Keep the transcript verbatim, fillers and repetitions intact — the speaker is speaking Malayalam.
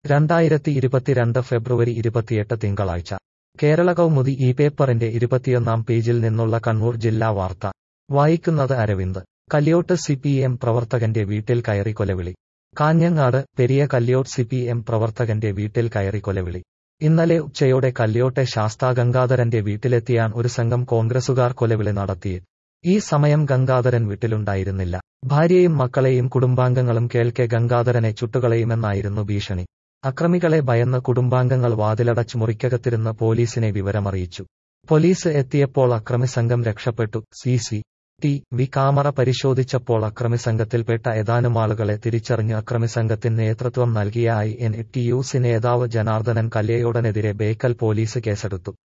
രണ്ടായിരത്തി ഇരുപത്തിരണ്ട് ഫെബ്രുവരി ഇരുപത്തിയെട്ട് തിങ്കളാഴ്ച കേരള കൗമുദി ഈ പേപ്പറിന്റെ ഇരുപത്തിയൊന്നാം പേജിൽ നിന്നുള്ള കണ്ണൂർ ജില്ലാ വാർത്ത വായിക്കുന്നത് Aravind. Kalyot C P M പ്രവർത്തകന്റെ വീട്ടിൽ കയറി കൊലവിളി. Kanhangad Periya Kalyot C P M പ്രവർത്തകന്റെ വീട്ടിൽ കയറി കൊലവിളി. ഇന്നലെ ഉച്ചയോടെ കല്യോട്ടെ ശാസ്താ ഗംഗാധരന്റെ വീട്ടിലെത്തിയാൻ ഒരു സംഘം കോൺഗ്രസുകാർ കൊലവിളി നടത്തിയത്. ഈ സമയം ഗംഗാധരൻ വീട്ടിലുണ്ടായിരുന്നില്ല. ഭാര്യയും മക്കളെയും കുടുംബാംഗങ്ങളും കേൾക്കെ ഗംഗാധരനെ ചുട്ടുകളയുമെന്നായിരുന്നു ഭീഷണി. അക്രമികളെ ഭയന്ന് കുടുംബാംഗങ്ങൾ വാതിലടച്ച് മുറിക്കകത്തിരുന്ന് പോലീസിനെ വിവരമറിയിച്ചു. പോലീസ് എത്തിയപ്പോൾ അക്രമിസംഘം രക്ഷപ്പെട്ടു. C C T V camera പരിശോധിച്ചപ്പോൾ അക്രമിസംഘത്തിൽപ്പെട്ട ഏതാനും ആളുകളെ തിരിച്ചറിഞ്ഞ് അക്രമിസംഘത്തിന് നേതൃത്വം നൽകിയ I N T U C നേതാവ് ജനാർദ്ദനൻ കല്ലേയോടനെതിരെ ബേക്കൽ പോലീസ് കേസെടുത്തു.